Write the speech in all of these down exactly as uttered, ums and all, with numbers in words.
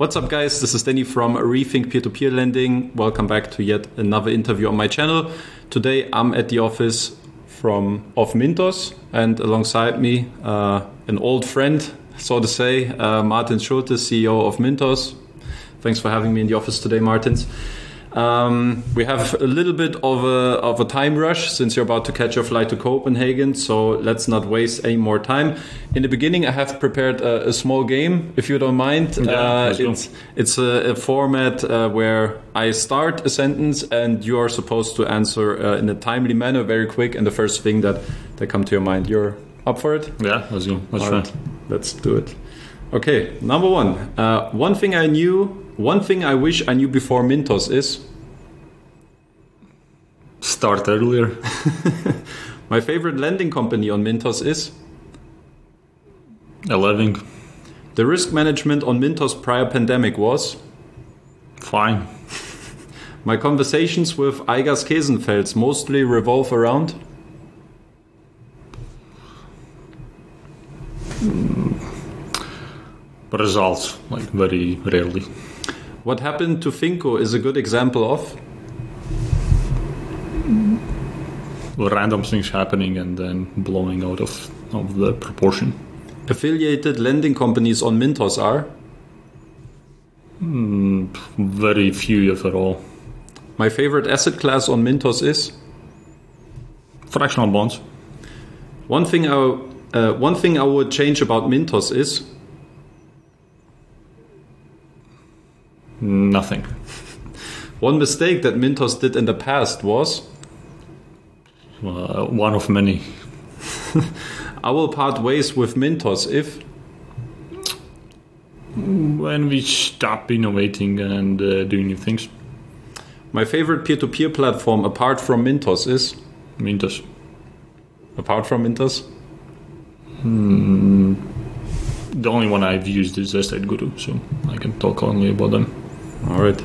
What's up, guys? This is Danny from Rethink Peer-to-Peer Lending. Welcome back to yet another interview on my channel. Today I'm at the office from of Mintos, and alongside me uh, an old friend, so to say, uh, Martin Schulte, C E O of Mintos. Thanks for having me in the office today, Martins. Um, we have a little bit of a, of a time rush since you're about to catch your flight to Copenhagen, so let's not waste any more time. In the beginning, I have prepared a, a small game, if you don't mind. Yeah, uh, it's it's a, a format uh, where I start a sentence and you are supposed to answer uh, in a timely manner, very quick, and the first thing that, that come to your mind. You're up for it? Yeah, let's go. Let's try. Right, let's do it. Okay, number one. Uh, one thing I knew... One thing I wish I knew before Mintos is... Start earlier. My favorite lending company on Mintos is... Eleven. The risk management on Mintos prior pandemic was... Fine. My conversations with Aigas Kesenfels mostly revolve around... Mm. Results, like very rarely. What happened to Finco is a good example of... Random things happening and then blowing out of, of the proportion. Affiliated lending companies on Mintos are... Mm, very few, if at all. My favorite asset class on Mintos is... Fractional bonds. One thing I, uh, one thing I would change about Mintos is... Nothing. One mistake that Mintos did in the past was... Uh, one of many. I will part ways with Mintos if... When we stop innovating and uh, doing new things. My favorite peer-to-peer platform apart from Mintos is... Mintos. Apart from Mintos? Hmm. The only one I've used is Estate Guru, so I can talk only about them. All right.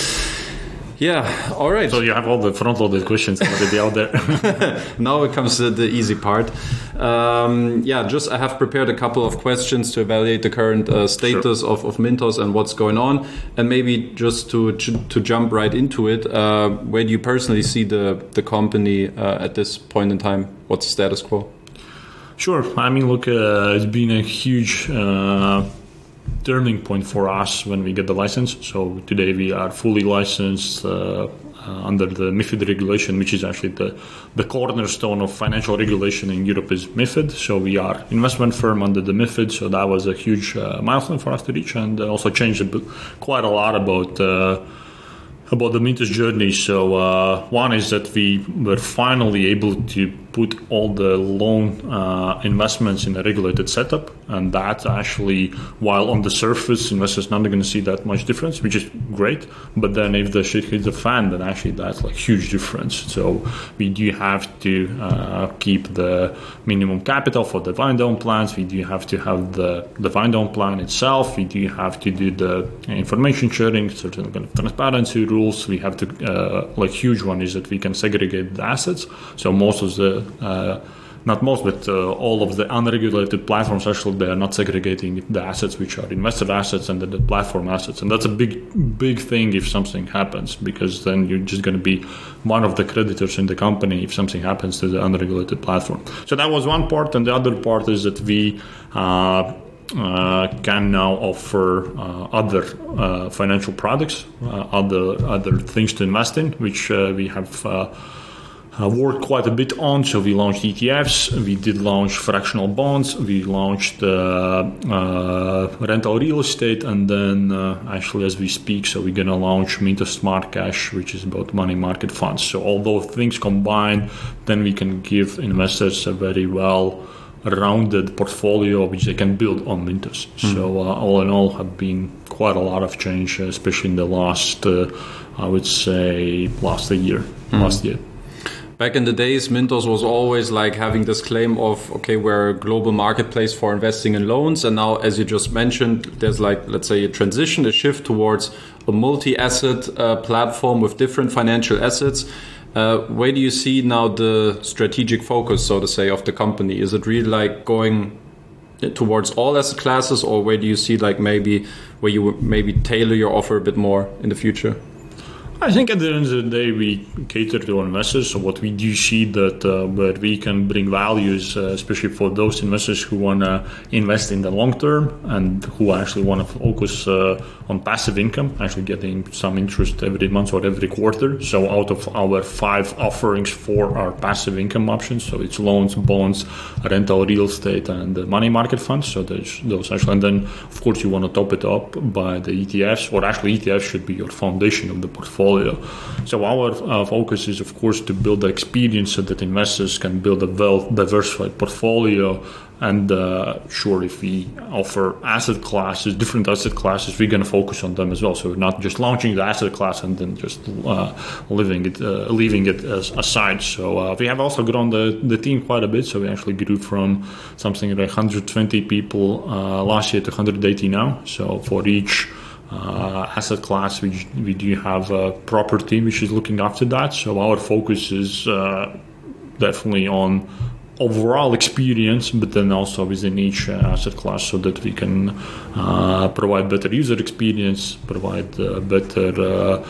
Yeah, all right. So you have all the front-loaded questions already out there. Now it comes to the easy part. Um, yeah, just I have prepared a couple of questions to evaluate the current uh, status sure. of, of Mintos and what's going on. And maybe just to to jump right into it, uh, where do you personally see the, the company uh, at this point in time? What's the status quo? Sure. I mean, look, uh, it's been a huge uh, turning point for us when we get the license. So today we are fully licensed uh, uh, under the MiFID regulation, which is actually the, the cornerstone of financial regulation in Europe is MiFID. So we are investment firm under the MiFID. So that was a huge uh, milestone for us to reach, and also changed a bit, quite a lot about uh, about the Mintos journey. So uh, one is that we were finally able to put all the loan uh, investments in a regulated setup, and that actually, while on the surface investors not going to see that much difference, which is great, but then if the shit hits the fan, then actually that's like huge difference. So we do have to uh, keep the minimum capital for the wind down plans, we do have to have the, the wind down plan itself, we do have to do the information sharing, certain kind of transparency rules, we have to, uh, like huge one is that we can segregate the assets. So most of the Uh, not most, but uh, all of the unregulated platforms, actually, they are not segregating the assets which are investor assets and the, the platform assets. And that's a big, big thing if something happens, because then you're just going to be one of the creditors in the company if something happens to the unregulated platform. So that was one part. And the other part is that we uh, uh, can now offer uh, other uh, financial products, uh, other, other things to invest in, which uh, we have uh, Uh, worked quite a bit on. So we launched E T Fs, we did launch fractional bonds, we launched uh, uh, rental real estate, and then uh, actually as we speak, so we're going to launch Mintos Smart Cash, which is about money market funds. So all those things combined, then we can give investors a very well rounded portfolio which they can build on Mintos. Mm. So uh, all in all have been quite a lot of change, especially in the last, uh, I would say, last a year, mm. last year. Back in the days, Mintos was always like having this claim of, okay, we're a global marketplace for investing in loans. And now, as you just mentioned, there's like, let's say, a transition, a shift towards a multi-asset uh, platform with different financial assets. Uh, where do you see now the strategic focus, so to say, of the company? Is it really like going towards all asset classes, or where do you see like maybe where you would maybe tailor your offer a bit more in the future? I think at the end of the day, we cater to our investors. So what we do see that uh, where we can bring values, uh, especially for those investors who want to invest in the long term and who actually want to focus uh, on passive income, actually getting some interest every month or every quarter. So out of our five offerings for our passive income options, so it's loans, bonds, rental, real estate, and the money market funds. So there's those actually, and then of course you want to top it up by the E T Fs, or actually E T Fs should be your foundation of the portfolio. So our uh, focus is, of course, to build the experience so that investors can build a well-diversified portfolio. And uh, sure, if we offer asset classes, different asset classes, we're going to focus on them as well. So we're not just launching the asset class and then just uh, leaving it, uh, leaving it as aside. So uh, we have also grown the, the team quite a bit. So we actually grew from something like one hundred twenty people uh, last year to one hundred eighty now. So for each Uh, asset class, we we do have a proper team which is looking after that. So our focus is uh, definitely on overall experience, but then also within each uh, asset class, so that we can uh, provide better user experience, provide uh, better uh,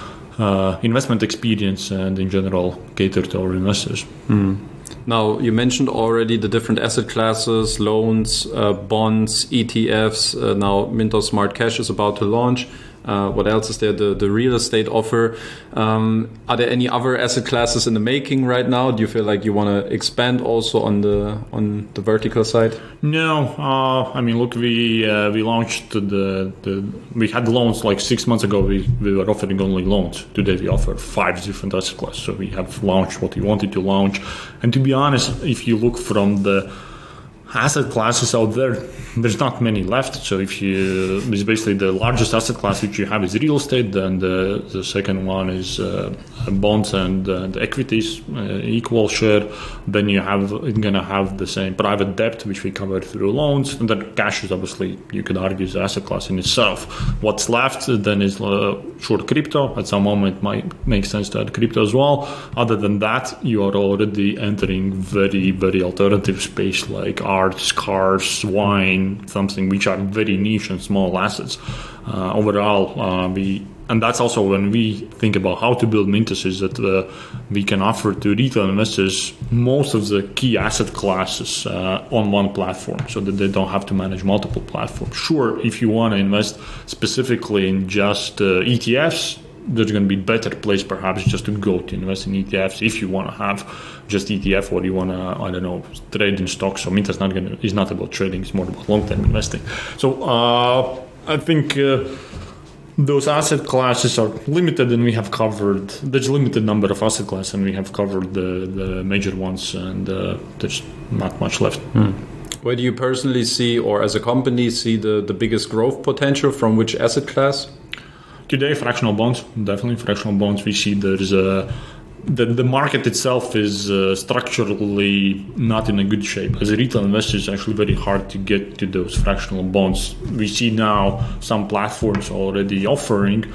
uh, investment experience, and in general cater to our investors. Mm. Now, you mentioned already the different asset classes, loans, uh, bonds, E T Fs. Uh, now, Mintos Smart Cash is about to launch. Uh, what else is there? The, the real estate offer. Um, are there any other asset classes in the making right now? Do you feel like you want to expand also on the on the vertical side? No, uh, I mean, look, we uh, we launched the, the we had loans like six months ago. We, we were offering only loans. Today we offer five different asset classes. So we have launched what we wanted to launch. And to be honest, if you look from the asset classes out there, there's not many left. So if you, it's basically the largest asset class which you have is real estate, then the, the second one is uh, bonds and, uh, the equities, uh, equal share. Then you have, you're going to have the same private debt, which we cover through loans. And then cash is obviously, you could argue, is an asset class in itself. What's left then is uh, short crypto. At some moment it might make sense to add crypto as well. Other than that, you are already entering very, very alternative space like arts, cars, wine, something which are very niche and small assets. Uh, overall, uh, we and that's also when we think about how to build Mintos, is that uh, we can offer to retail investors most of the key asset classes uh, on one platform, so that they don't have to manage multiple platforms. Sure, if you want to invest specifically in just uh, E T Fs, there's going to be better place perhaps just to go to invest in E T Fs if you want to have just E T F, or you want to, I don't know, trade in stocks. So Mintos not going to, is not about trading, it's more about long-term investing. So uh, I think uh, those asset classes are limited, and we have covered, there's a limited number of asset classes, and we have covered the, the major ones, and uh, there's not much left. Hmm. Where do you personally see, or as a company, see the, the biggest growth potential from which asset class? Today, fractional bonds, definitely fractional bonds. We see there's a the, the market itself is uh, structurally not in a good shape. As a retail investor, it's actually very hard to get to those fractional bonds. We see now some platforms already offering.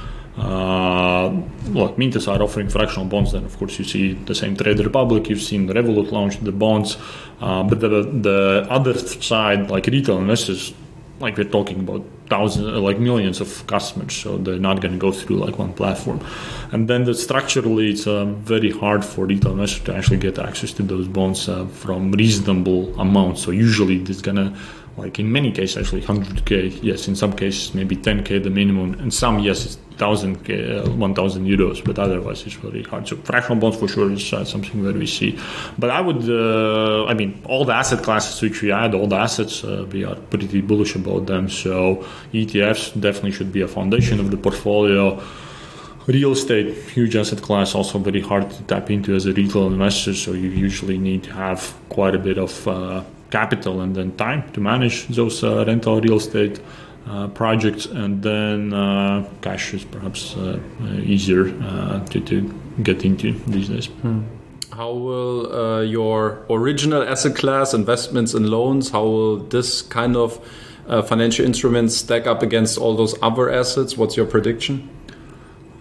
Uh, well, Mintos are offering fractional bonds. Then, of course, you see the same Trade Republic. You've seen the Revolut launch the bonds, uh, but the the other side, like retail investors, like we're talking about thousands, like millions of customers, so they're not going to go through like one platform. And then the structurally, it's uh, very hard for retail investors to actually get access to those bonds uh, from reasonable amounts. So usually it's going to, like in many cases, actually one hundred K, yes, in some cases maybe ten K the minimum, and some, yes, it's one thousand K, uh, one thousand euros, but otherwise it's very hard. So fractional bonds for sure is uh, something where we see. But I would, uh, I mean, all the asset classes which we add, all the assets, uh, we are pretty bullish about them. So E T Fs definitely should be a foundation of the portfolio. Real estate, huge asset class, also very hard to tap into as a retail investor, so you usually need to have quite a bit of uh, capital and then time to manage those uh, rental real estate uh, projects, and then uh, cash is perhaps uh, easier uh, to, to get into these days. Hmm. How will uh, your original asset class, investments and loans, how will this kind of uh, financial instruments stack up against all those other assets? What's your prediction?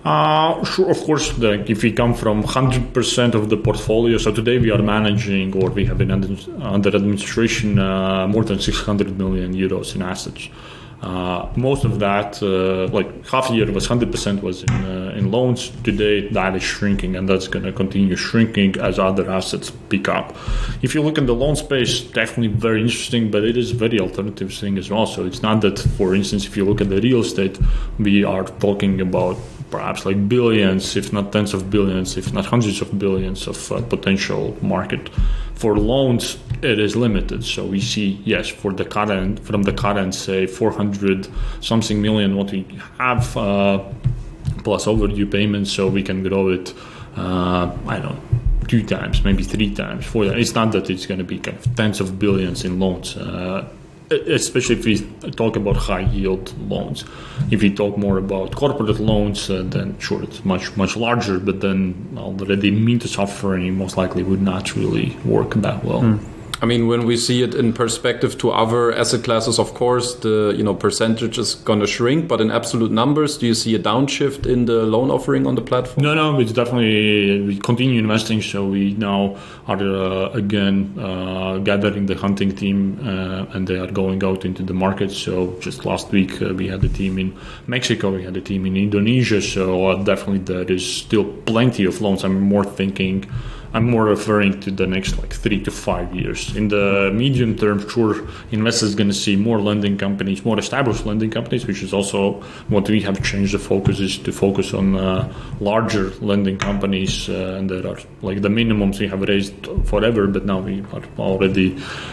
Uh, sure, of course, the, if we come from one hundred percent of the portfolio, so today we are managing or we have in under, under administration uh, more than six hundred million euros in assets. Uh, most of that, uh, like half a year was one hundred percent was in, uh, in loans. Today that is shrinking, and that's going to continue shrinking as other assets pick up. If you look in the loan space, definitely very interesting, but it is very alternative thing as well. So it's not that, for instance, if you look at the real estate, we are talking about perhaps like billions, if not tens of billions, if not hundreds of billions of uh, potential market. For loans, it is limited. So we see, yes, for the current, from the current, say, four hundred something million, what we have, uh, plus overdue payments, so we can grow it, uh, I don't know, two times, maybe three times, four times. It's not that it's going to be kind of tens of billions in loans. Uh, especially if we talk about high yield loans. If we talk more about corporate loans, uh, then sure, it's much, much larger, but then already Mintos offering most likely would not really work that well. Mm. I mean, when we see it in perspective to other asset classes, of course, the you know percentage is going to shrink. But in absolute numbers, do you see a downshift in the loan offering on the platform? No, no, it's definitely we continue investing. So we now are uh, again uh, gathering the hunting team, uh, and they are going out into the market. So just last week uh, we had a team in Mexico, we had a team in Indonesia. So uh, definitely there is still plenty of loans. I'm more thinking. I'm more referring to the next like three to five years. In the medium term, sure, investors going to see more lending companies, more established lending companies, which is also what we have changed the focus is to focus on uh, larger lending companies. Uh, and there are like the minimums we have raised forever, but now we are already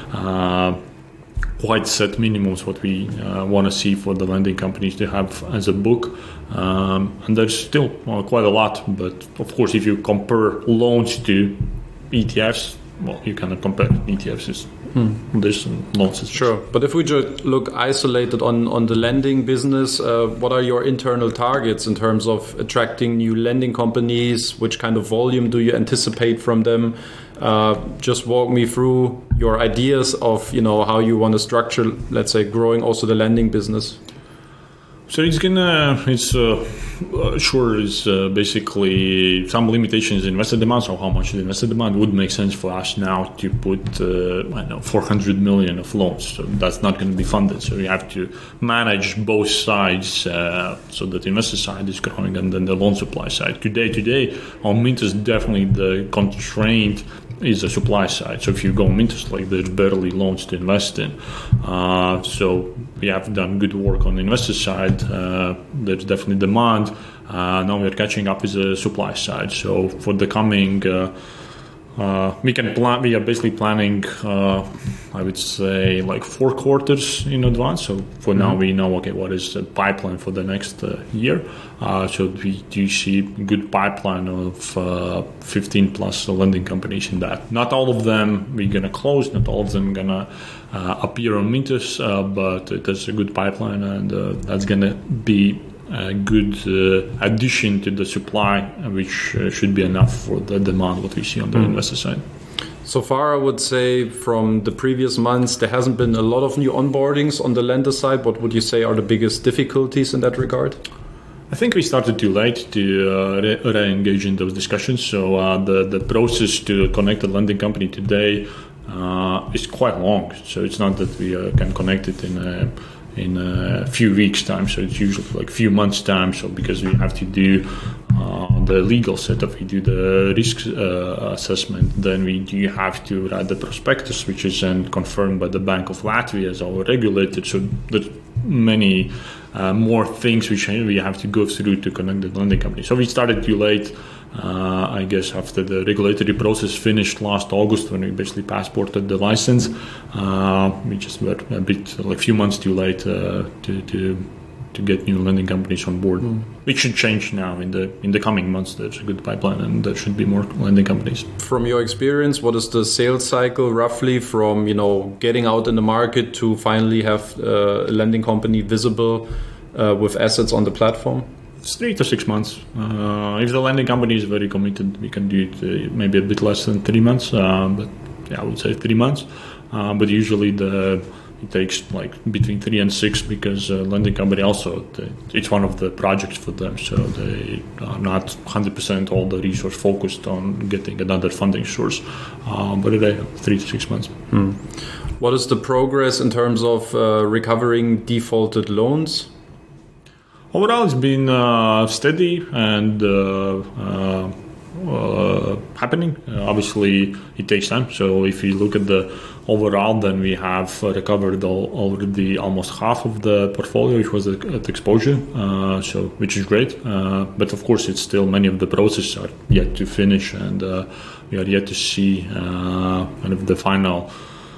uh, quite set minimums what we uh, want to see for the lending companies to have as a book. Um, and there's still uh, quite a lot, but of course if you compare loans to E T Fs, well, you cannot compare E T Fs is hmm. this and loans is sure. But if we just look isolated on, on the lending business, uh, what are your internal targets in terms of attracting new lending companies? Which kind of volume do you anticipate from them? Uh, just walk me through your ideas of you know how you want to structure, let's say, growing also the lending business. So it's gonna, it's uh, uh, sure, it's uh, basically some limitations in investor demand. So how much the investor demand would make sense for us now to put, uh, I don't know, four hundred million of loans. So that's not going to be funded. So you have to manage both sides uh, so that the investor side is growing and then the loan supply side. Today, today, on Mintos, definitely the constraint is the supply side. So if you go Mintos, like there's barely loans to invest in. Uh, so we have done good work on the investor side. Uh, there's definitely demand. Uh, now we're catching up with the supply side. So for the coming, uh, uh, we can plan. We are basically planning. Uh, I would say like four quarters in advance. So for mm-hmm. now, we know okay what is the pipeline for the next uh, year. Uh, so we do see good pipeline of uh, fifteen plus lending companies in that. Not all of them we're gonna close. Not all of them gonna uh, appear on Mintos, uh, but it is a good pipeline, and uh, that's gonna be a good uh, addition to the supply, which uh, should be enough for the demand what we see on the mm. investor side. So far, I would say from the previous months, there hasn't been a lot of new onboardings on the lender side. What would you say are the biggest difficulties in that regard? I think we started too late to uh, re- re-engage in those discussions. So uh, the, the process to connect a lending company today uh, is quite long. So it's not that we uh, can connect it in a in a few weeks time, so it's usually like a few months time. So because we have to do uh, the legal setup, we do the risk uh, assessment, then we do have to write the prospectus, which is then confirmed by the Bank of Latvia as our regulator. So there's many uh, more things which we have to go through to connect the lending company. So we started too late. Uh, I guess after the regulatory process finished last August, when we basically passported the license, uh, we just were a bit, like a few months too late uh, to, to to get new lending companies on board. Mm. Which should change now in the in the coming months. There's a good pipeline, and there should be more lending companies. From your experience, what is the sales cycle roughly from you know getting out in the market to finally have uh, a lending company visible uh, with assets on the platform? It's three to six months. Uh, if the lending company is very committed, we can do it uh, maybe a bit less than three months. Uh, but yeah, I would say three months. Uh, but usually the it takes like between three and six because uh, lending company also they, it's one of the projects for them, so they are not one hundred percent all the resource focused on getting another funding source, um, but they have three to six months. Hmm. What is the progress in terms of uh, recovering defaulted loans? Overall, it's been uh, steady and uh, uh, uh, happening. Uh, obviously, it takes time. So if you look at the overall, then we have recovered all, already almost half of the portfolio, which was at, at exposure. Uh, so which is great. Uh, but of course, it's still many of the processes are yet to finish, and uh, we are yet to see uh, kind of the final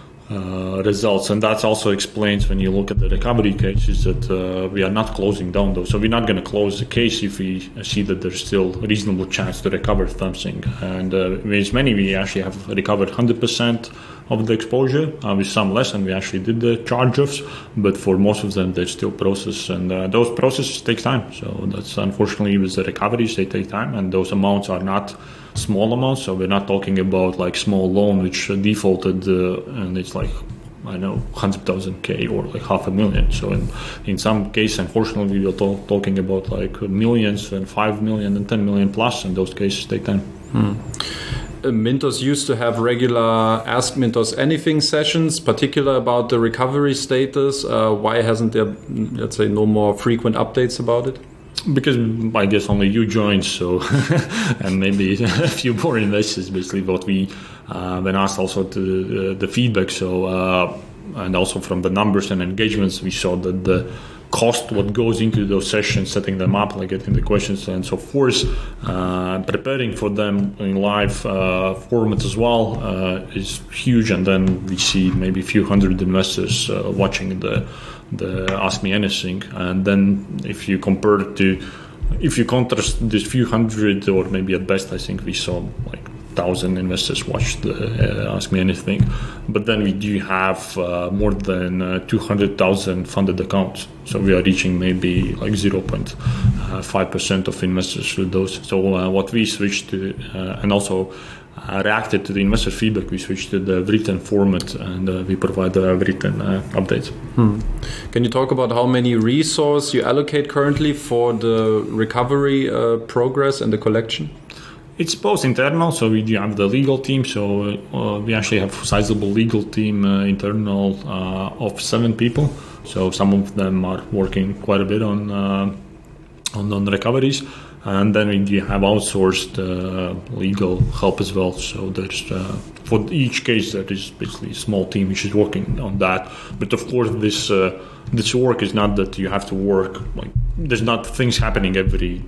Uh, results, and that also explains when you look at the recovery cases that uh, we are not closing down those. So we're not going to close the case if we see that there's still a reasonable chance to recover something. And uh, with many, we actually have recovered one hundred percent of the exposure, uh, with some less, and we actually did the charge-offs. But for most of them, they're still processed, and uh, those processes take time. So that's unfortunately with the recoveries, they take time, and those amounts are not small amounts. So we're not talking about like small loan which defaulted uh, and it's like I know one hundred thousand K or like half a million. So in, in some cases, unfortunately, we are to- talking about like millions and five million and ten million plus, and those cases take time. Hmm. Uh, Mintos used to have regular Ask Mintos Anything sessions, particular about the recovery status. Uh, why hasn't there, let's say, no more frequent updates about it? Because I guess only you joined, so and maybe a few more investors. Basically, what we uh, been asked also to uh, the feedback. So uh, and also from the numbers and engagements, we saw that the cost what goes into those sessions, setting them up, like getting the questions and so forth, uh, preparing for them in live uh, format as well uh, is huge. And then we see maybe a few hundred investors uh, watching the. the Ask Me Anything, and then if you compare it to, if you contrast this few hundred, or maybe at best I think we saw like thousand investors watch the uh, Ask Me Anything, but then we do have uh, more than uh, two hundred thousand funded accounts, so we are reaching maybe like zero point five percent of investors through those. So uh, what we switched to, uh, and also Uh, reacted to the investor feedback, we switched to the written format, and uh, we provide uh, written uh, updates. Hmm. Can you talk about how many resources you allocate currently for the recovery uh, progress and the collection? It's both internal, so we do have the legal team, so uh, we actually have a sizable legal team uh, internal uh, of seven people. So some of them are working quite a bit on uh, on, on recoveries. And then we do have outsourced uh, legal help as well. So there's uh, for each case there is basically a small team which is working on that. But of course, this uh, this work is not that you have to work like there's not things happening every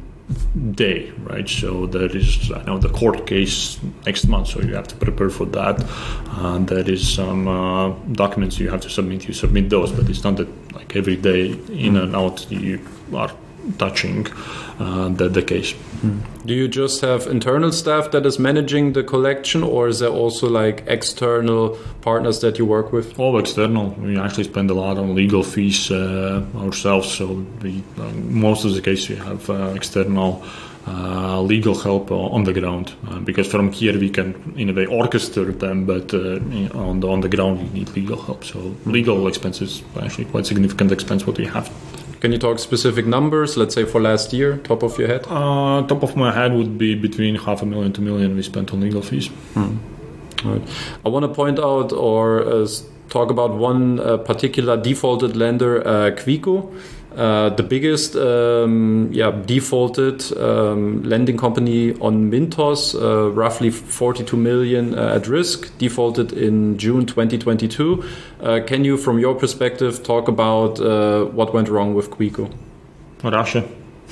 day, right? So there is I know the court case next month, so you have to prepare for that. And there is some uh, documents you have to submit. You submit those, but it's not that like every day in and out you are touching uh, the, the case. Hmm. Do you just have internal staff that is managing the collection, or is there also like external partners that you work with? All external. We actually spend a lot on legal fees uh, ourselves, so we, uh, most of the cases we have uh, external uh, legal help on the ground, uh, because from here we can in a way orchestrate them, but uh, on the on the ground we need legal help. So legal expenses are actually quite significant expense what we have. Can you talk specific numbers, let's say for last year, top of your head? Uh, top of my head would be between half a million to a million we spent on legal fees. Hmm. Right. I want to point out or uh, talk about one uh, particular defaulted lender, uh, Quico. Uh, the biggest um, yeah, defaulted um, lending company on Mintos, uh, roughly forty-two million uh, at risk, defaulted in June twenty twenty-two. Uh, can you, from your perspective, talk about uh, what went wrong with Quico? Russia.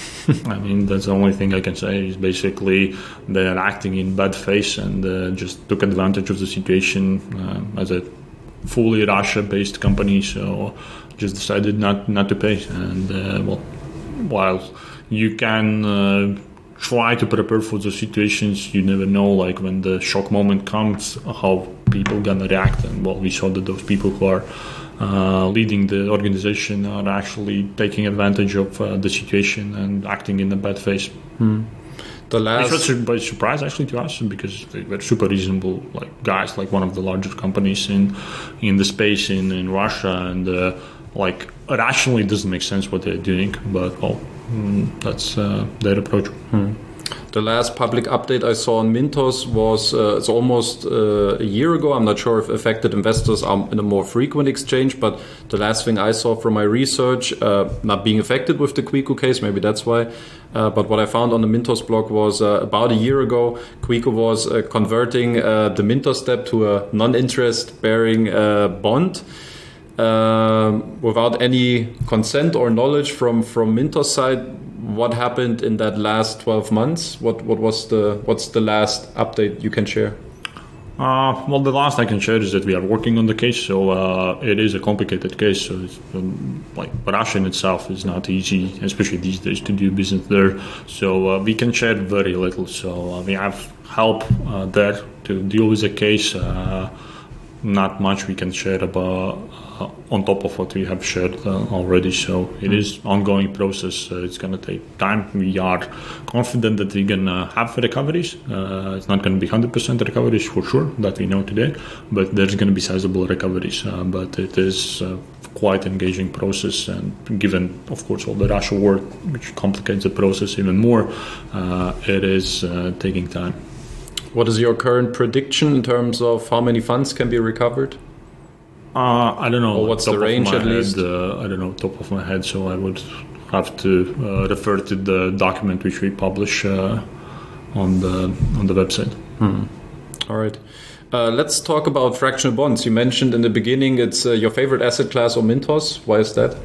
I mean, that's the only thing I can say is basically they're acting in bad faith and uh, just took advantage of the situation uh, as a fully Russia-based company, so just decided not, not to pay. And uh, well, while you can uh, try to prepare for the situations, you never know, like when the shock moment comes, how people gonna react. And well, we saw that those people who are uh, leading the organization are actually taking advantage of uh, the situation and acting in a bad faith. Hmm. The last, which was a surprise actually to us because they were super reasonable, like guys, like one of the larger companies in in the space in, in Russia, and uh, like rationally it doesn't make sense what they're doing, but well, mm, that's uh, their approach. Hmm. The last public update I saw on Mintos was uh, it's almost uh, a year ago. I'm not sure if affected investors are in a more frequent exchange, but the last thing I saw from my research, uh, not being affected with the Quico case, maybe that's why. Uh, but what I found on the Mintos blog was uh, about a year ago, Quico was uh, converting uh, the Mintos debt to a non-interest bearing uh, bond. Um, without any consent or knowledge from, from Mintos side. What happened in that last twelve months? What what was the what's the last update you can share? Uh, well, the last I can share is that we are working on the case. So uh, it is a complicated case. So it's, um, like Russia in itself is not easy, especially these days, to do business there. So uh, we can share very little. So uh, we have help uh, there to deal with the case. Uh, not much we can share about uh, on top of what we have shared uh, already. So it is ongoing process. Uh, it's going to take time. We are confident that we're going to have recoveries. Uh, it's not going to be one hundred percent recoveries for sure, that we know today, but there's going to be sizable recoveries. Uh, but it is uh, quite engaging process, and given, of course, all the Russia war, which complicates the process even more, uh, it is uh, taking time. What is your current prediction in terms of how many funds can be recovered? Uh, I don't know. Or what's the range at head, least? Uh, I don't know, top of my head. So I would have to uh, refer to the document which we publish uh, on the on the website. Hmm. All right. Uh, let's talk about fractional bonds. You mentioned in the beginning it's uh, your favorite asset class or Mintos. Why is that?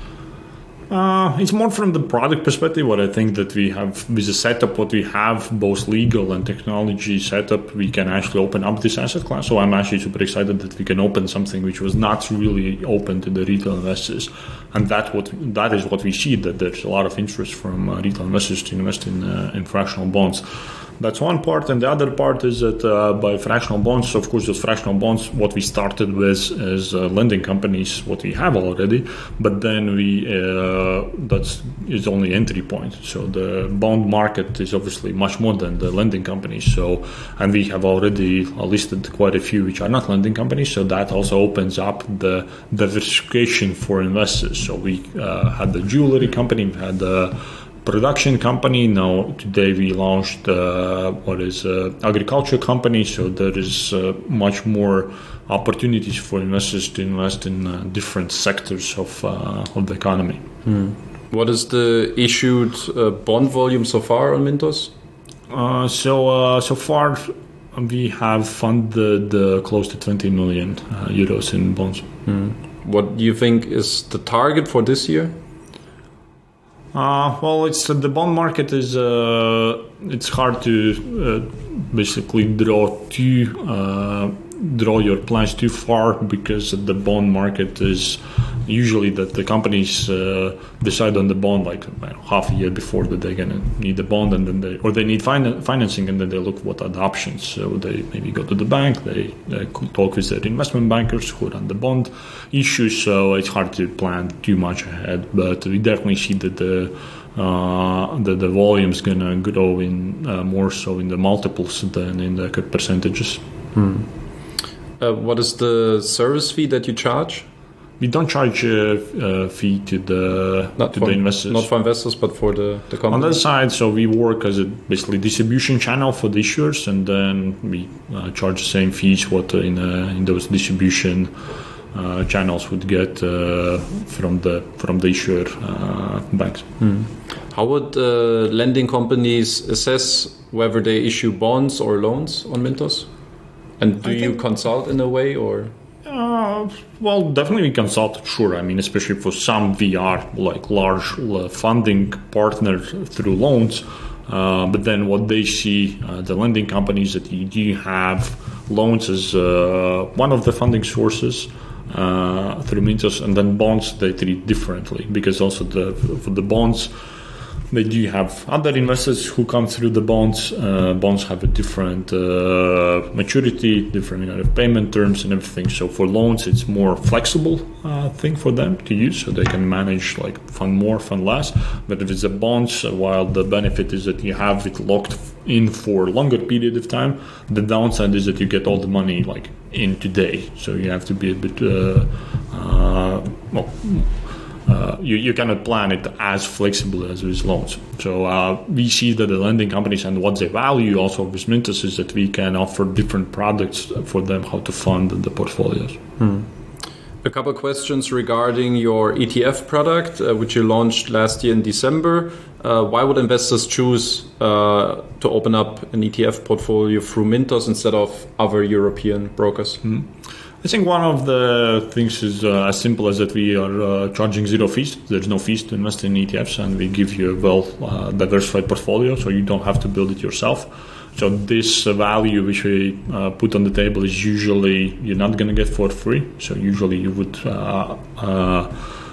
Uh, it's more from the product perspective. What I think that we have with the setup, what we have, both legal and technology setup, we can actually open up this asset class. So I'm actually super excited that we can open something which was not really open to the retail investors, and that what that is what we see, that there's a lot of interest from uh, retail investors to invest in uh, in fractional bonds. That's one part, and the other part is that uh, by fractional bonds, of course, those fractional bonds, what we started with is uh, lending companies, what we have already, but then we uh, that's is only entry point. So the bond market is obviously much more than the lending companies. So, and we have already listed quite a few which are not lending companies. So that also opens up the diversification for investors. So we uh, had the jewelry company, we had the production company. Now today we launched uh, what is uh, agriculture company. So there is uh, much more opportunities for investors to invest in uh, different sectors of uh, of the economy. Hmm. What is the issued uh, bond volume so far on Mintos? Uh, so uh, so far we have funded uh, close to twenty million uh, euros in bonds. Hmm. What do you think is the target for this year? Uh, well, it's uh, the bond market is uh, it's hard to uh, basically draw too uh, draw your plans too far, because the bond market is usually that the companies uh, decide on the bond like you know, half a year before that they're gonna need the bond, and then they or they need fin- financing, and then they look what are the options. So they maybe go to the bank, they, they talk with their investment bankers who run the bond issues. So it's hard to plan too much ahead, but we definitely see that the uh, the, the volume is gonna grow in uh, more so in the multiples than in the percentages. Hmm. Uh, what is the service fee that you charge? We don't charge a uh, uh, fee to the not to for, the investors. Not for investors, but for the, the company. On that side, so we work as a basically distribution channel for the issuers, and then we uh, charge the same fees what in uh, in those distribution uh, channels would get uh, from the from the issuer uh, banks. Hmm. How would uh, lending companies assess whether they issue bonds or loans on Mintos? And do you consult in a way, or? Uh, well, definitely we consult, sure. I mean, especially for some we are like large funding partner through loans. Uh, but then what they see, uh, the lending companies, that you do have loans as uh, one of the funding sources uh, through Mintos, and then bonds they treat differently, because also the for the bonds, they do have other investors who come through the bonds. Uh, bonds have a different uh, maturity, different kind of payment terms and everything. So for loans, it's more flexible uh, thing for them to use, so they can manage like fund more, fund less. But if it's a bonds, while the benefit is that you have it locked in for a longer period of time, the downside is that you get all the money like in today. So you have to be a bit uh, uh, well. Uh, you, you cannot plan it as flexible as with loans. So uh, we see that the lending companies, and what they value also with Mintos, is that we can offer different products for them how to fund the portfolios. Hmm. A couple of questions regarding your E T F product, uh, which you launched last year in December. Uh, why would investors choose uh, to open up an E T F portfolio through Mintos instead of other European brokers? Hmm. I think one of the things is uh, as simple as that we are uh, charging zero fees. There's no fees to invest in E T Fs, and we give you a well uh, diversified portfolio, so you don't have to build it yourself. So this uh, value which we uh, put on the table is usually you're not going to get for free. So usually you would uh, uh,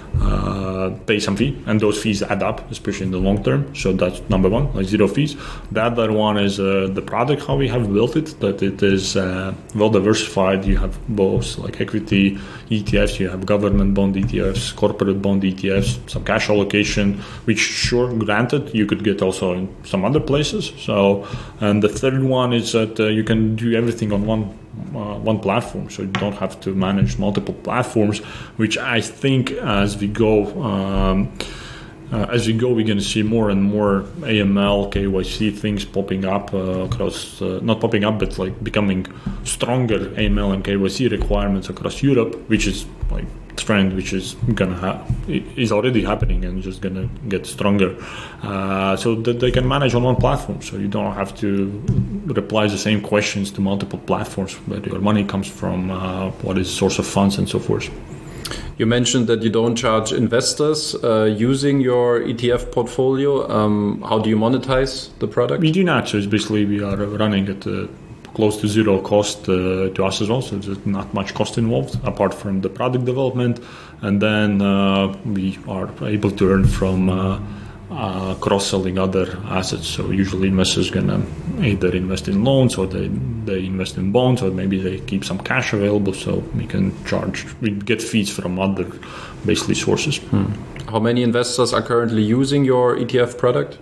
uh, pay some fee, and those fees add up, especially in the long term. So that's number one, like zero fees. The other one is uh, the product, how we have built it, that it is uh, well diversified. You have both like equity E T Fs, you have government bond E T Fs, corporate bond E T Fs, some cash allocation, which sure, granted, you could get also in some other places. So, and the third one is that uh, you can do everything on one Uh, one platform, so you don't have to manage multiple platforms, which I think as we go um, uh, as we go we're going to see more and more A M L, K Y C things popping up uh, across uh, not popping up but like becoming stronger A M L and K Y C requirements across Europe, which is like trend which is gonna ha- is already happening and just gonna get stronger, uh, so that they can manage on one platform, so you don't have to reply the same questions to multiple platforms where your money comes from, uh, what is source of funds and so forth. You mentioned that you don't charge investors uh, using your E T F portfolio. Um, how do you monetize the product? We do not, so it's basically we are running at uh, close to zero cost uh, to us as well, so there's not much cost involved apart from the product development, and then uh, we are able to earn from uh, uh, cross-selling other assets. So usually investors gonna either invest in loans, or they, they invest in bonds, or maybe they keep some cash available, so we can charge, we get fees from other basically sources. Hmm. How many investors are currently using your E T F product?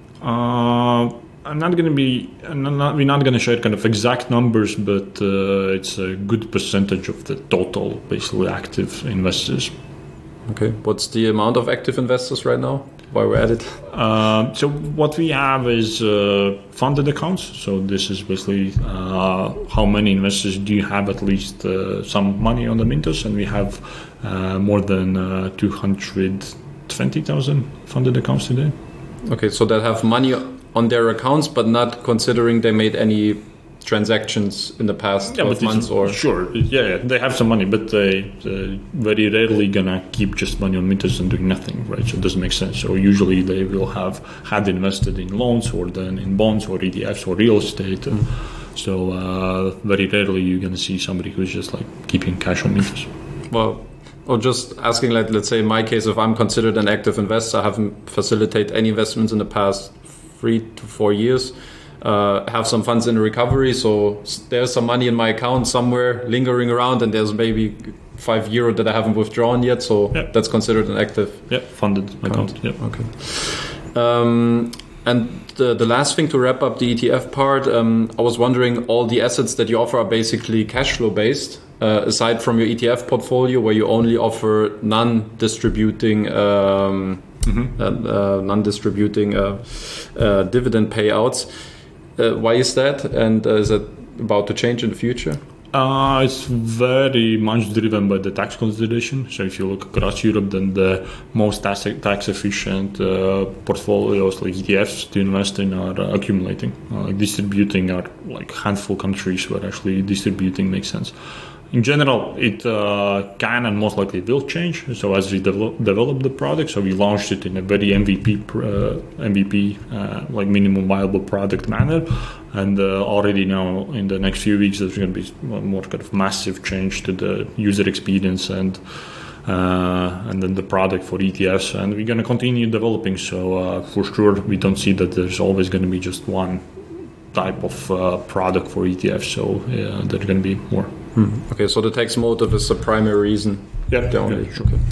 Uh, I'm not going to be, I'm not, we're not going to share kind of exact numbers, but uh, it's a good percentage of the total basically active investors. Okay. What's the amount of active investors right now, while we're at it? Uh, so what we have is uh, funded accounts. So this is basically uh, how many investors do you have at least uh, some money on the Mintos, and we have uh, more than uh, two hundred twenty thousand funded accounts today. Okay, so they have money on their accounts, but not considering they made any transactions in the past twelve yeah, months, or sure, yeah, they have some money, but they uh, very rarely gonna keep just money on Mintos and doing nothing, right? So it doesn't make sense. So usually they will have had invested in loans, or then in bonds, or E T Fs, or real estate. Mm. So uh, very rarely you're gonna see somebody who's just like keeping cash on Mintos. Well. Or just asking, like, let's say in my case, if I'm considered an active investor, I haven't facilitated any investments in the past three to four years, uh, have some funds in recovery, so there's some money in my account somewhere lingering around, and there's maybe five euro that I haven't withdrawn yet, so yeah. That's considered an active yeah, funded account. account. Yeah. Okay. Um, and the, the last thing to wrap up the E T F part, um, I was wondering, all the assets that you offer are basically cash flow based. Uh, aside from your E T F portfolio, where you only offer non-distributing, um, mm-hmm. uh, uh, non-distributing uh, uh, dividend payouts, uh, why is that, and uh, is it about to change in the future? Uh, it's very much driven by the tax consideration. So if you look across Europe, then the most tax, tax efficient uh, portfolios like E T Fs to invest in are uh, accumulating. Uh, like distributing are like handful countries where actually distributing makes sense. In general, it uh, can and most likely will change. So as we develop, develop the product, so we launched it in a very M V P, uh, M V P uh, like minimum viable product manner, and uh, already now in the next few weeks there's going to be more kind of massive change to the user experience and uh, and then the product for E T Fs, and we're going to continue developing. So uh, for sure, we don't see that there's always going to be just one type of uh, product for E T Fs. So yeah, there's going to be more. Hmm. Okay, so the tax motive is the primary reason. Yeah, the only. yeah, sure. Okay.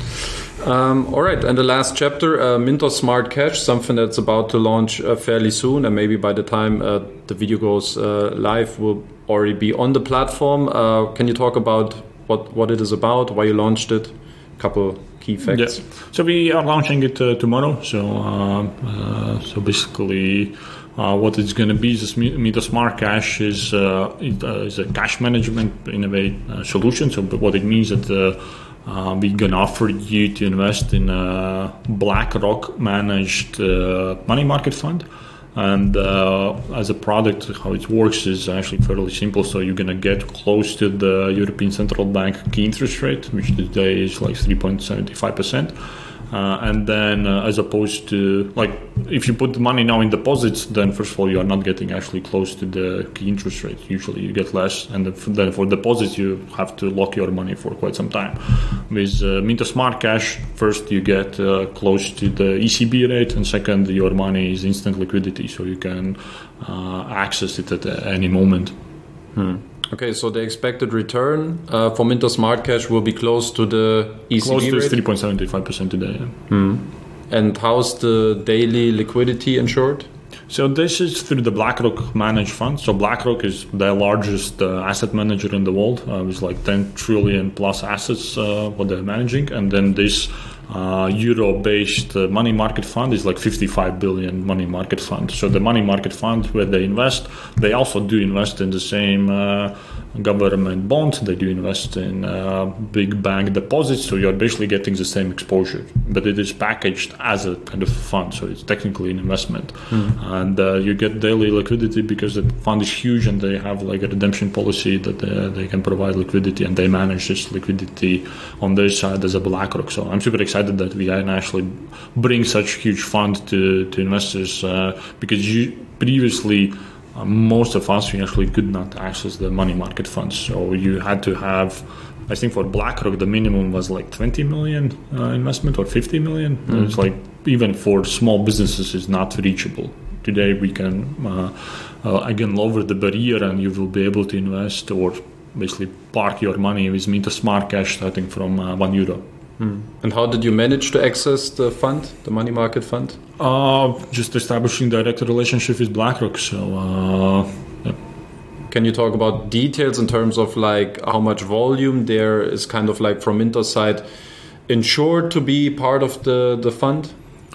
Um, all right, and the last chapter, uh, Mintos Smart Cash, something that's about to launch uh, fairly soon, and maybe by the time uh, the video goes uh, live, will already be on the platform. Uh, can you talk about what, what it is about, why you launched it, a couple key facts? Yeah. So we are launching it uh, tomorrow. So uh, uh, so basically, uh, what it's going to be is Mintos Smart Cash is uh, it, uh, is a cash management in a way uh, solution. So what it means that uh, Uh, we're going to offer you to invest in a BlackRock managed uh, money market fund. And uh, as a product, how it works is actually fairly simple. So you're going to get close to the European Central Bank key interest rate, which today is like three point seven five percent. Uh, and then uh, as opposed to, like, if you put the money now in deposits, then first of all, you are not getting actually close to the key interest rate. Usually you get less. And then for deposits, you have to lock your money for quite some time. With uh, Mintos Smart Cash, first you get uh, close to the E C B rate, and second, your money is instant liquidity, so you can uh, access it at any moment. Hmm. Okay, so the expected return uh, for Mintos Smart Cash will be close to the E C B close to rate? three point seven five percent today. Yeah. Hmm. And how's the daily liquidity ensured? So this is through the BlackRock managed fund. So BlackRock is the largest uh, asset manager in the world uh, with like ten trillion plus assets uh, what they're managing. And then this uh, euro-based uh, money market fund is like fifty-five billion money market fund. So the money market fund where they invest, they also do invest in the same uh, government bonds. They do invest in uh, big bank deposits. So you're basically getting the same exposure, but it is packaged as a kind of fund. So it's technically an investment. Mm. And uh, you get daily liquidity because the fund is huge and they have like a redemption policy that uh, they can provide liquidity, and they manage this liquidity on their side as a BlackRock. So I'm super excited that we can actually bring such huge fund to, to investors uh, because you previously uh, most of us we actually could not access the money market funds. So you had to have, I think for BlackRock the minimum was like twenty million uh, investment or fifty million. Mm-hmm. It's like even for small businesses is not reachable. Today we can uh, uh, again lower the barrier and you will be able to invest or basically park your money with Mintos Smart Cash starting from uh, one euro. Hmm. And how did you manage to access the fund, the money market fund? Uh, just establishing direct relationship with BlackRock. So, uh, yeah. Can you talk about details in terms of like how much volume there is kind of like from Mintos side insured to be part of the, the fund?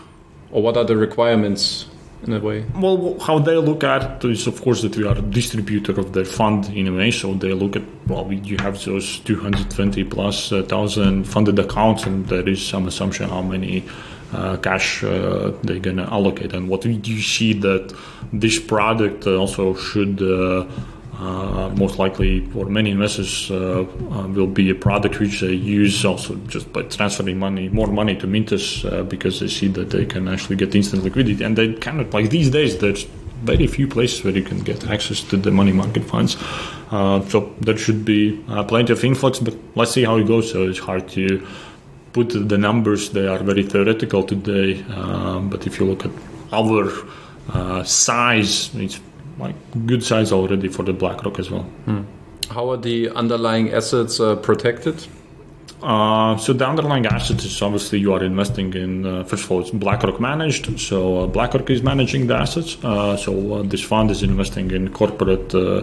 Or what are the requirements in a way? Well, how they look at it is, of course, that we are a distributor of their fund in a way. So they look at, well, we, you have those two hundred twenty plus uh, thousand funded accounts, and there is some assumption how many uh, cash uh, they're going to allocate. And what we do see that this product also should uh, uh, most likely for many investors uh, uh, will be a product which they use also just by transferring money, more money to Mintos uh, because they see that they can actually get instant liquidity. And they kind of, like these days, there's very few places where you can get access to the money market funds. Uh, so there should be uh, plenty of influx, but let's see how it goes. So it's hard to put the numbers. They are very theoretical today. Um, but if you look at our uh, size, it's like good size already for the BlackRock as well. Hmm. How are the underlying assets uh, protected? Uh, so the underlying assets is obviously you are investing in, uh, first of all, it's BlackRock managed. So uh, BlackRock is managing the assets. Uh, so uh, this fund is investing in corporate uh,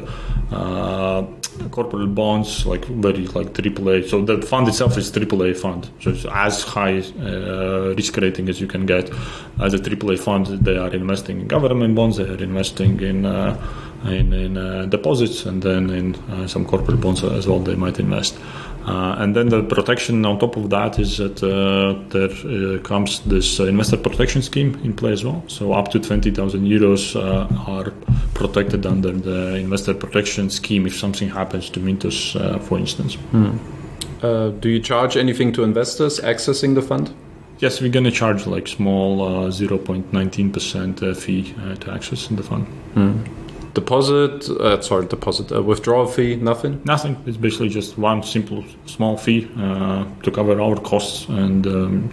uh, corporate bonds, like very like triple A. So the fund itself is triple A fund. So it's as high uh, risk rating as you can get. As a triple A fund, they are investing in government bonds. They are investing in uh, in, in uh, deposits, and then in uh, some corporate bonds as well. They might invest. Uh, and then the protection on top of that is that uh, there uh, comes this uh, investor protection scheme in play as well. So up to twenty thousand euros uh, are protected under the investor protection scheme if something happens to Mintos, uh, for instance. Hmm. Uh, do you charge anything to investors accessing the fund? Yes, we're going to charge like small uh, zero point one nine percent uh, fee uh, to access the fund. Hmm. deposit, uh, sorry, deposit, uh, withdrawal fee, nothing? Nothing. It's basically just one simple, small fee uh, to cover our costs, and um,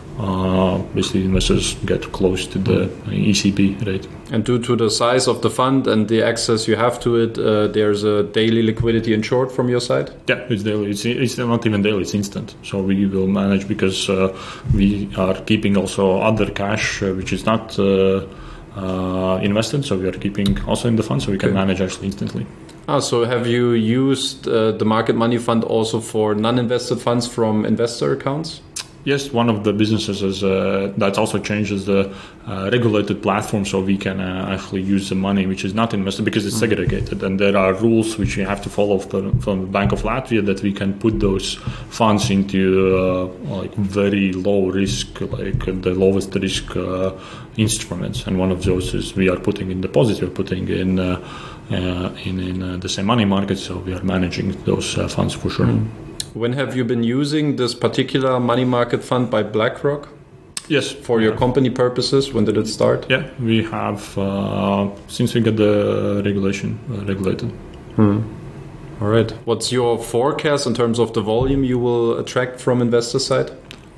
uh, basically investors get close to the E C B rate. And due to the size of the fund and the access you have to it, uh, there's a daily liquidity ensured from your side? Yeah, it's daily. It's, it's not even daily, it's instant. So we will manage because uh, we are keeping also other cash, uh, which is not uh, uh, invested. So we are keeping also in the fund, so we can okay. manage actually instantly. Ah, so have you used uh, the Market Money Fund also for non-invested funds from investor accounts? Yes, one of the businesses is uh, that also changes the uh, regulated platform, so we can uh, actually use the money which is not invested because it's segregated, and there are rules which we have to follow from, from the Bank of Latvia that we can put those funds into uh, like very low risk, like the lowest risk uh, instruments, and one of those is we are putting in deposit, we're putting in uh, uh, in, in uh, the same money market, so we are managing those uh, funds for sure. Mm. When have you been using this particular money market fund by BlackRock? Yes. For your company purposes, when did it start? Yeah, we have uh, since we got the regulation uh, regulated. Hmm. All right. What's your forecast in terms of the volume you will attract from investor side?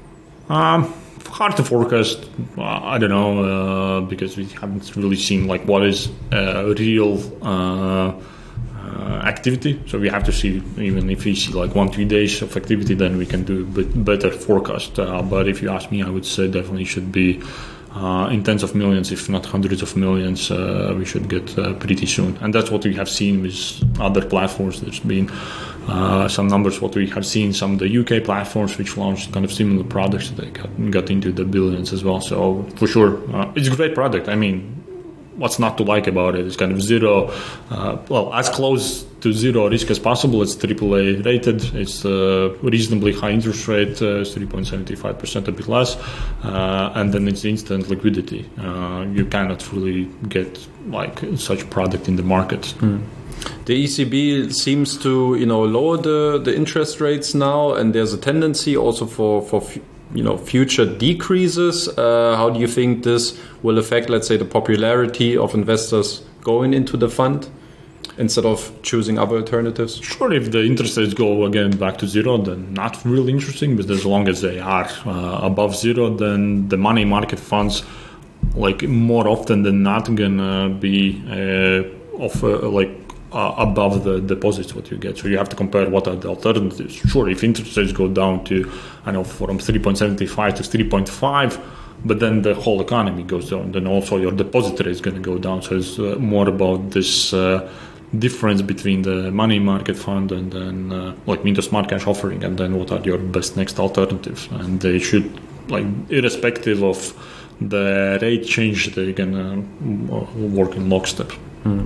Um, hard to forecast. Uh, I don't know uh, because we haven't really seen like what is uh, real. Uh, Uh, activity, so we have to see. Even if we see like one two days of activity, then we can do a bit better forecast. Uh, but if you ask me, I would say definitely should be uh, in tens of millions, if not hundreds of millions. Uh, we should get uh, pretty soon, and that's what we have seen with other platforms. There's been uh, some numbers. What we have seen, some of the U K platforms which launched kind of similar products, they got, got into the billions as well. So for sure, uh, it's a great product. I mean, what's not to like about it? It's kind of zero, uh, well, as close to zero risk as possible. It's triple A rated. It's uh, reasonably high interest rate, uh, three point seven five percent, a bit less. Uh, and then it's instant liquidity. Uh, you cannot really get like such product in the market. Mm. The E C B seems to, you know, lower the, the interest rates now, and there's a tendency also for, for you know, future decreases. Uh, how do you think this will affect, let's say, the popularity of investors going into the fund instead of choosing other alternatives? Sure, if the interest rates go again back to zero, then not really interesting, but as long as they are uh, above zero, then the money market funds, like more often than not, gonna be uh, of uh, like Uh, above the deposits what you get. So you have to compare what are the alternatives. Sure, if interest rates go down to, I know, from three point seven five to three point five, but then the whole economy goes down, then also your deposit rate is going to go down. So it's uh, more about this uh, difference between the money market fund and then uh, like Mintos Smart Cash offering, and then what are your best next alternatives. And they should, like, irrespective of the rate change, they can uh, work in lockstep. Mm.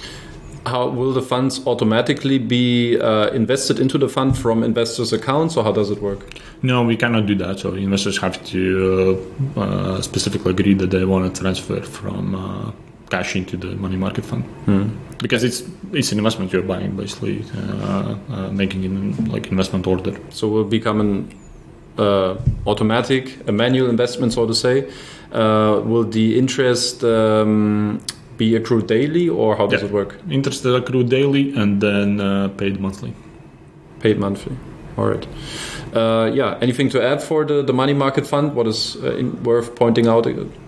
How will the funds automatically be uh, invested into the fund from investors' accounts, or how does it work? No, we cannot do that. So investors have to uh, uh, specifically agree that they want to transfer from uh, cash into the money market fund, hmm. because it's it's an investment you're buying, basically uh, uh, making in like investment order. So it will become an uh, automatic, a manual investment, so to say. Uh, will the interest um, be accrued daily, or how does yeah. it work? Interest is accrued daily and then uh, paid monthly. Paid monthly. All right. Uh, yeah. Anything to add for the, the money market fund? What is uh, in, worth pointing out?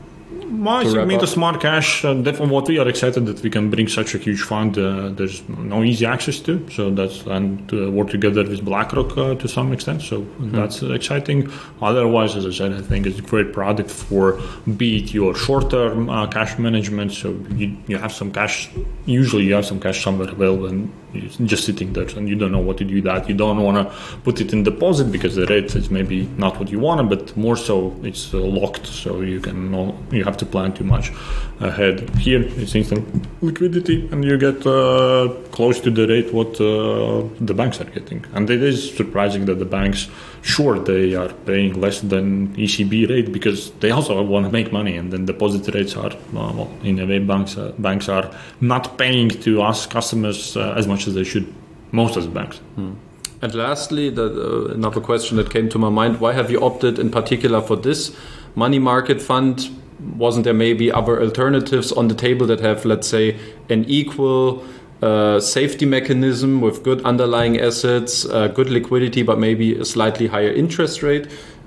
I think Mintos Smart Cash, uh, definitely what we are excited that we can bring such a huge fund. Uh, there's no easy access to, so that's, and to work together with BlackRock uh, to some extent. So mm-hmm. that's uh, exciting. Otherwise, as I said, I think it's a great product for be it your short-term uh, cash management. So you, you have some cash. Usually, you have some cash somewhere available, and it's just sitting there, and you don't know what to do with that. You don't want to put it in deposit because the rate is maybe not what you want, but more so it's uh, locked, so you can know, you have to plan too much ahead. Here it's instant liquidity, and you get uh, close to the rate what uh, the banks are getting. And it is surprising that the banks, sure, they are paying less than E C B rate because they also want to make money, and then deposit rates are, uh, well, in a way, banks uh, banks are not paying to us customers uh, as much as they should, most of the banks. Hmm. And lastly, the, uh, another question that came to my mind: why have you opted in particular for this money market fund wasn't there maybe other alternatives on the table that have, let's say, an equal uh, safety mechanism with good underlying assets, uh, good liquidity, but maybe a slightly higher interest rate?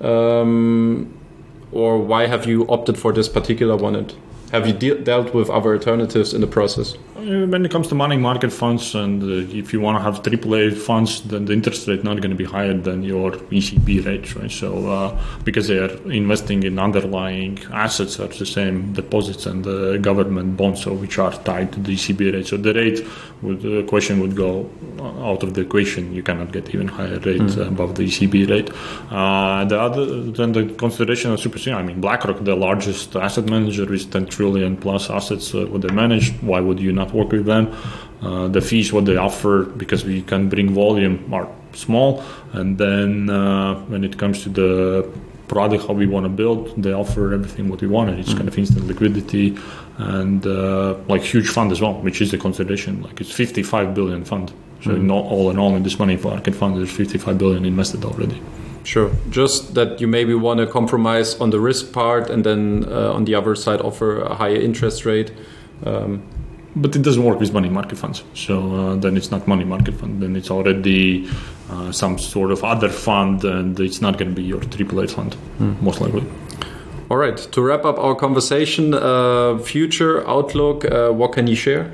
Um, or why have you opted for this particular one? And have you de- dealt with other alternatives in the process? When it comes to money market funds, and uh, if you want to have triple A funds, then the interest rate not going to be higher than your E C B rate, right? So uh, because they are investing in underlying assets are the same deposits and the government bonds, so which are tied to the E C B rate. So the rate would the question would go out of the equation. You cannot get even higher rate mm-hmm. above the E C B rate. Uh, the other then the consideration of super senior. I mean, BlackRock, the largest asset manager, is ten trillion plus assets uh, what they manage. Why would you not work with them? Uh, the fees what they offer, because we can bring volume, are small, and then uh, when it comes to the product how we want to build, they offer everything what we wanted. It's mm-hmm. kind of instant liquidity and uh, like huge fund as well, which is the consideration. Like it's fifty-five billion fund. So mm-hmm. not all in all in this money market fund, there's fifty-five billion invested already. Sure. Just that you maybe want to compromise on the risk part and then uh, on the other side offer a higher interest rate. Um, but it doesn't work with money market funds. So uh, then it's not money market fund. Then it's already uh, some sort of other fund, and it's not going to be your triple A fund, mm. most likely. All right. To wrap up our conversation, uh, future outlook, uh, what can you share?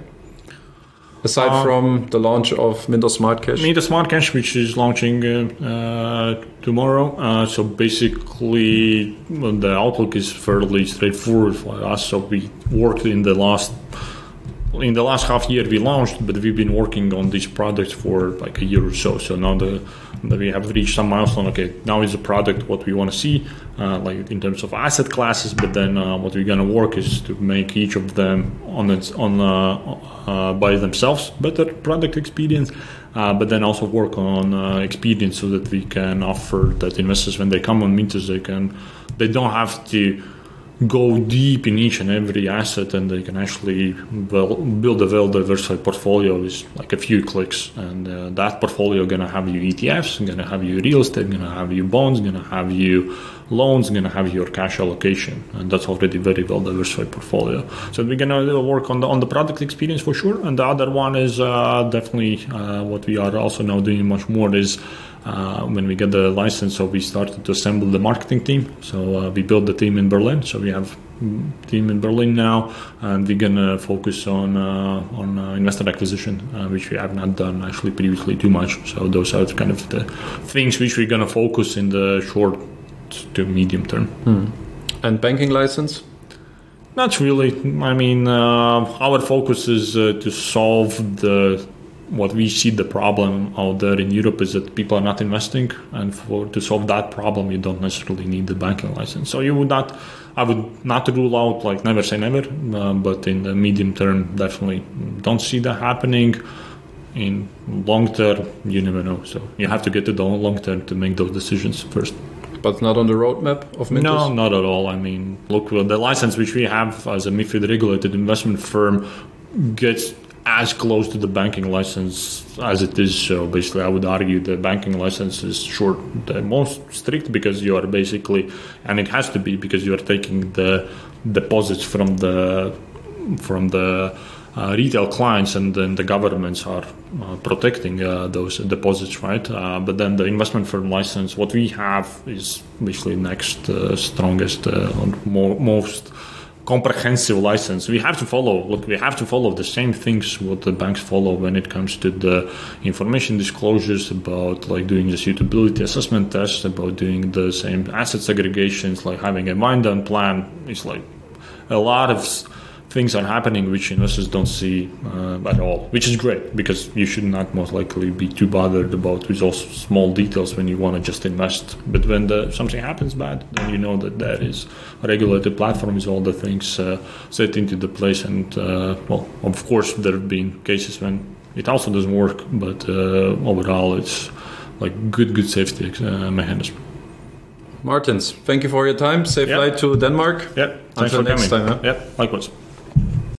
Aside um, from the launch of Mintos Smart Cash? Mintos Smart Cash, which is launching uh, uh, tomorrow. Uh, so basically, well, the outlook is fairly straightforward for us. So we worked in the last in the last half year we launched, but we've been working on these products for like a year or so. So now the, that we have reached some milestone. Okay, now is the product what we want to see, uh, like in terms of asset classes. But then uh, what we're gonna work is to make each of them on its on uh, uh, by themselves better product experience. Uh, but then also work on uh, experience so that we can offer that investors when they come on Mintos, they can they don't have to go deep in each and every asset, and they can actually well, build a well-diversified portfolio with like a few clicks. And uh, that portfolio going to have you E T Fs, going to have you real estate, going to have you bonds, going to have you loans, going to have your cash allocation, and that's already very well-diversified portfolio. So we're going to work on the on the product experience for sure. And the other one is uh, definitely uh, what we are also now doing much more is. Uh, when we get the license, so we started to assemble the marketing team. So uh, we built the team in Berlin. So we have a team in Berlin now, and we're gonna focus on uh, on uh, investor acquisition, uh, which we have not done actually previously too much. So those are kind of the things which we're gonna focus in the short to medium term. Hmm. And banking license? Not really. I mean, uh, our focus is uh, to solve the. What we see the problem out there in Europe is that people are not investing, and for to solve that problem, you don't necessarily need the banking license. So you would not, I would not rule out, like never say never, uh, but in the medium term, definitely don't see that happening. In long term, you never know. So you have to get to the long term to make those decisions first. But not on the roadmap of Mintos? No, not at all. I mean, look, well, the license which we have as a MiFID regulated investment firm gets as close to the banking license as it is. So basically I would argue the banking license is short, the most strict, because you are basically, and it has to be because you are taking the deposits from the from the uh, retail clients, and then the governments are uh, protecting uh, those deposits, right? Uh, but then the investment firm license, what we have is basically next uh, strongest, uh, more, most comprehensive license. We have to follow, look, we have to follow the same things what the banks follow when it comes to the information disclosures about like doing the suitability assessment tests, about doing the same asset segregations, like having a wind down plan. It's like a lot of things are happening which investors don't see uh, at all, which is great because you should not most likely be too bothered about with those small details when you want to just invest. But when the, something happens bad, then you know that there is a regulated platform with all the things uh, set into the place. And uh, well, of course, there have been cases when it also doesn't work, but uh, overall, it's like good, good safety uh, mechanism. Martins, thank you for your time. Safe yep. flight to Denmark. Yeah, thanks Until for next coming. time. Huh? Yeah, likewise.